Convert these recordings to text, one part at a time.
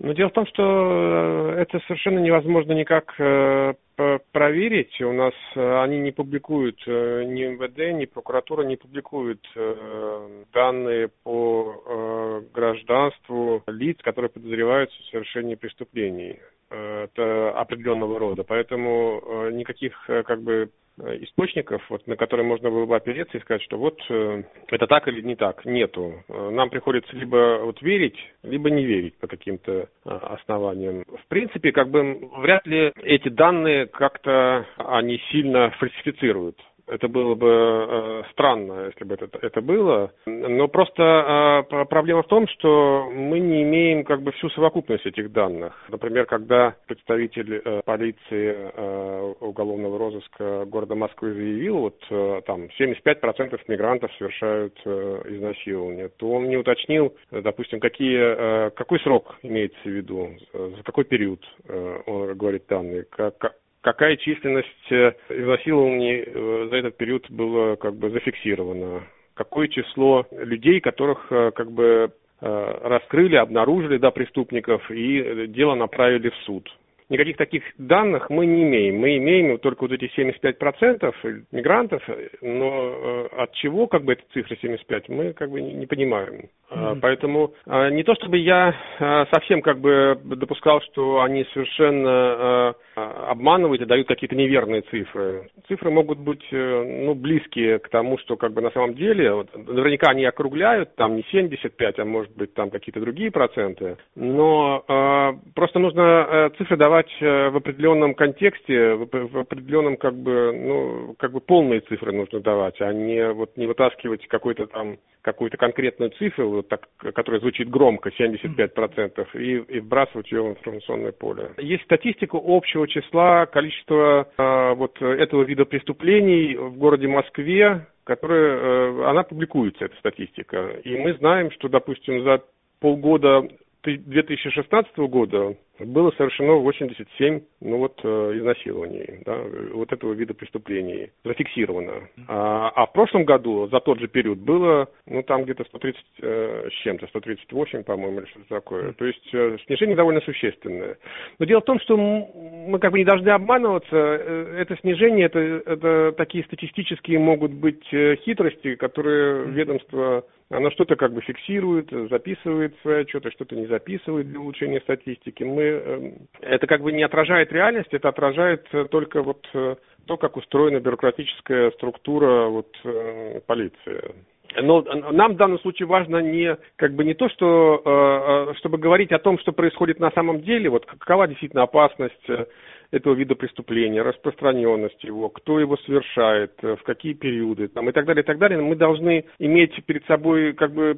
Но дело в том, что это совершенно невозможно никак проверить. У нас они не публикуют, ни МВД, ни прокуратура не публикуют данные по гражданству лиц, которые подозреваются в совершении преступлений определенного рода. Поэтому никаких источников, на которые можно было бы опереться и сказать, что это так или не так, нету. Нам приходится либо верить, либо не верить по каким-то основаниям. В принципе, вряд ли эти данные как-то они сильно фальсифицируют. Это было бы странно, если бы это было. Но просто проблема в том, что мы не имеем всю совокупность этих данных. Например, когда представитель полиции уголовного розыска города Москвы заявил, 75% мигрантов совершают изнасилование, то он не уточнил, допустим, какой срок имеется в виду, за какой период он говорит данные, какая численность изнасилований за этот период была зафиксирована, какое число людей, которых раскрыли, обнаружили, преступников, и дело направили в суд. Никаких таких данных мы не имеем. Мы имеем только эти 75% мигрантов, но от чего эта цифра 75, мы не понимаем. Поэтому не то чтобы я совсем допускал, что они совершенно обманывают и дают какие-то неверные цифры. Цифры могут быть близкие к тому, что на самом деле, наверняка они округляют, не 75, а может быть какие-то другие проценты, но просто нужно цифры давать в определенном контексте, в определенном полные цифры нужно давать, а не вытаскивать какую-то конкретную цифру, которая звучит громко, 75%, и вбрасывать ее в информационное поле. Есть статистика общего числа, количества этого вида преступлений в городе Москве, она публикуется, эта статистика. И мы знаем, что, допустим, за полгода 2016 года было совершено 87 изнасилований, этого вида преступлений зафиксировано. А в прошлом году за тот же период было где-то 130 с чем-то, 138, по-моему, или что-то такое. То есть снижение довольно существенное. Но дело в том, что мы не должны обманываться. Это снижение, это такие статистические могут быть хитрости, которые ведомство, оно что-то то записывает в свои отчеты, что-то не записывает для улучшения статистики. Это не отражает реальность, это отражает только то, как устроена бюрократическая структура полиции. Но нам в данном случае важно не то, что чтобы говорить о том, что происходит на самом деле, какова действительно опасность этого вида преступления, распространенность его, кто его совершает, в какие периоды, и так далее, и так далее. Мы должны иметь перед собой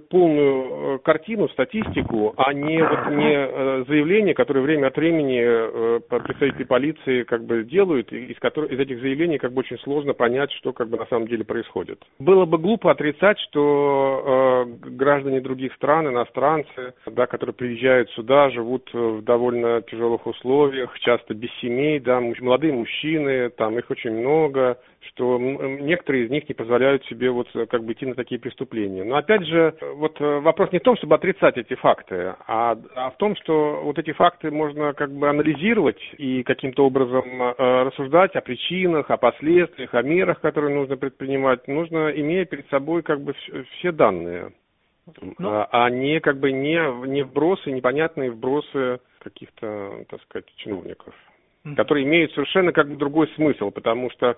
полную картину, статистику, а не заявления, которые время от времени представители полиции делают, из этих заявлений очень сложно понять, что на самом деле происходит. Было бы глупо отрицать, что граждане других стран, иностранцы, которые приезжают сюда, живут в довольно тяжелых условиях, часто без семей, молодые мужчины, их очень много, что некоторые из них не позволяют себе идти на такие преступления. Но опять же, вопрос не в том, чтобы отрицать эти факты, а в том, что эти факты можно анализировать и каким-то образом рассуждать о причинах, о последствиях, о мерах, которые нужно предпринимать. Нужно, имея перед собой все данные, а не вбросы, непонятные вбросы каких-то, чиновников, которые имеют совершенно другой смысл, потому что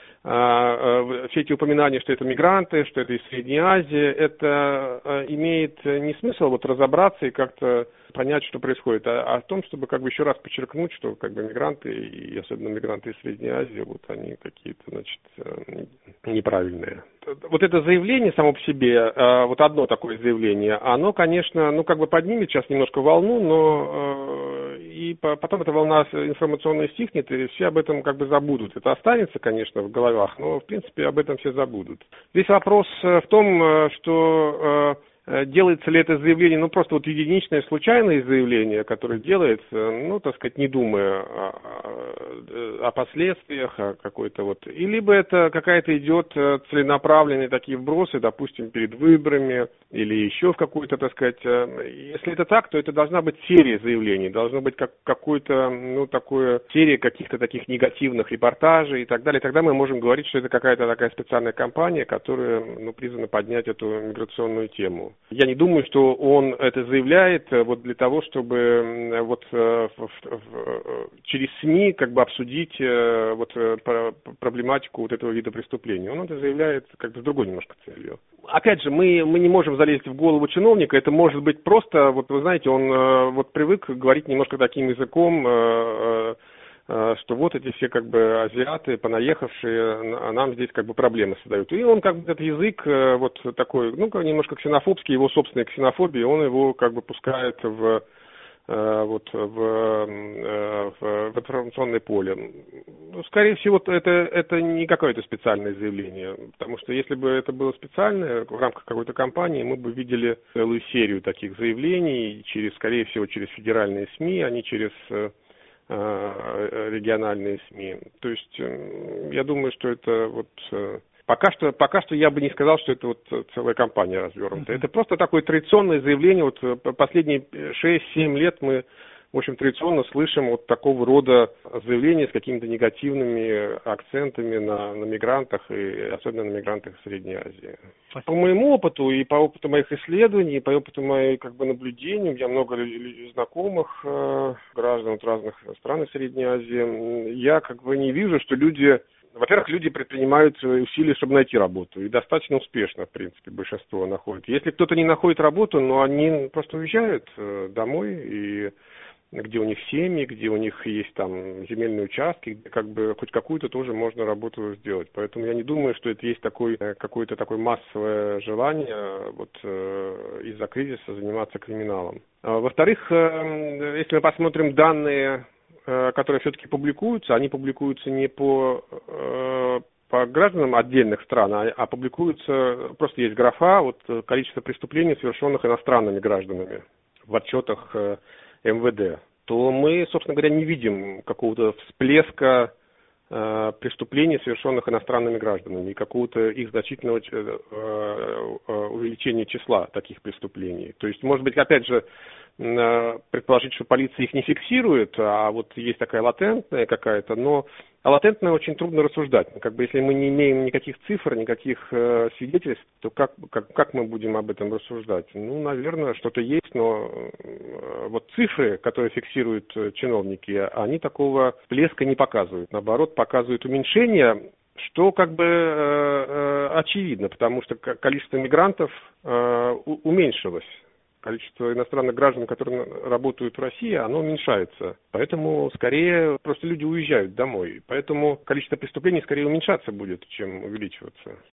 все эти упоминания, что это мигранты, что это из Средней Азии, это имеет не смысл разобраться и как-то понять, что происходит, а в том, чтобы еще раз подчеркнуть, что мигранты, и особенно мигранты из Средней Азии, они какие-то, неправильные. Это заявление само по себе, одно такое заявление, оно, конечно, поднимет сейчас немножко волну, но и потом эта волна информационная стихнет, и все об этом забудут. Это останется, конечно, в головах, но, в принципе, об этом все забудут. Здесь вопрос в том, что делается ли это заявление, ну, просто вот единичное, случайное заявление, которое делается, ну, так сказать, не думая о последствиях, о какой-то вот... И либо это какая-то идет целенаправленные такие вбросы, допустим, перед выборами или еще в какую-то, так сказать... Если это так, то это должна быть серия заявлений, должна быть какой-то, ну, такое серия каких-то таких негативных репортажей и так далее. Тогда мы можем говорить, что это какая-то такая специальная кампания, которая, ну, призвана поднять эту миграционную тему. Я не думаю, что он это заявляет вот для того, чтобы вот через СМИ как бы обсудить вот проблематику вот этого вида преступления. Он это заявляет как бы с другой немножко целью. Опять же, мы не можем залезть в голову чиновника. Это может быть просто, вот вы знаете, он вот привык говорить немножко таким языком, что вот эти все как бы азиаты, понаехавшие, нам здесь как бы проблемы создают. И он как бы этот язык вот такой, ну, немножко ксенофобский, его собственной ксенофобии, он его как бы пускает в информационное поле. Ну, скорее всего, это не какое-то специальное заявление, потому что если бы это было специальное в рамках какой-то кампании, мы бы видели целую серию таких заявлений, скорее всего, через федеральные СМИ, а не через региональные СМИ. То есть я думаю, что это вот пока что я бы не сказал, что это вот целая кампания развернута. Это просто такое традиционное заявление. Вот последние 6-7 лет мы, в общем, традиционно слышим вот такого рода заявления с какими-то негативными акцентами на мигрантах, и особенно на мигрантах из Средней Азии. По моему опыту и по опыту моих исследований, и по опыту моих как бы наблюдений, у меня много знакомых граждан от разных стран Средней Азии, я как бы не вижу, что люди... Во-первых, люди предпринимают усилия, чтобы найти работу, и достаточно успешно, в принципе, большинство находит. Если кто-то не находит работу, но они просто уезжают домой, и где у них семьи, где у них есть там земельные участки, где как бы хоть какую-то тоже можно работу сделать. Поэтому я не думаю, что это есть какое-то такое массовое желание вот из-за кризиса заниматься криминалом. Во-вторых, если мы посмотрим данные, которые все-таки публикуются, они публикуются не по гражданам отдельных стран, а публикуются, просто есть графа, вот количество преступлений, совершенных иностранными гражданами в отчетах МВД, то мы, собственно говоря, не видим какого-то всплеска преступлений, совершенных иностранными гражданами, и какого-то их значительного увеличения числа таких преступлений. То есть, может быть, опять же, предположить, что полиция их не фиксирует, а вот есть такая латентная какая-то, но латентная очень трудно рассуждать. Как бы если мы не имеем никаких цифр, никаких свидетельств, то как мы будем об этом рассуждать? Ну, наверное, что-то есть, но вот цифры, которые фиксируют чиновники, они такого всплеска не показывают. Наоборот, показывают уменьшение, что как бы очевидно, потому что количество мигрантов уменьшилось. Количество иностранных граждан, которые работают в России, оно уменьшается. Поэтому скорее просто люди уезжают домой. Поэтому количество преступлений скорее уменьшаться будет, чем увеличиваться.